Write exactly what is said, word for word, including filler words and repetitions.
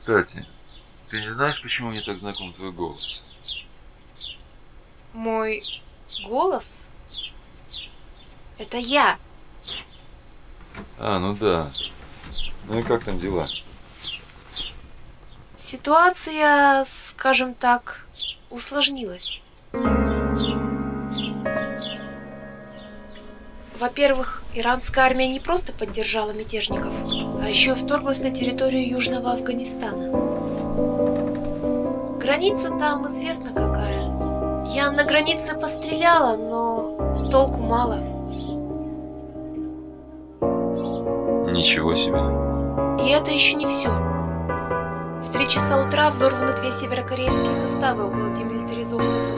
Кстати, ты не знаешь, почему мне так знаком твой голос? Мой голос? Это я. А, ну да. Ну и как там дела? Ситуация, скажем так, усложнилась. Во-первых, иранская армия не просто поддержала мятежников, а еще и вторглась на территорию Южного Афганистана. Граница там известна какая. Я на границе постреляла, но толку мало. Ничего себе. И это еще не все. В три часа утра взорваны две северокорейские заставы около демилитаризованных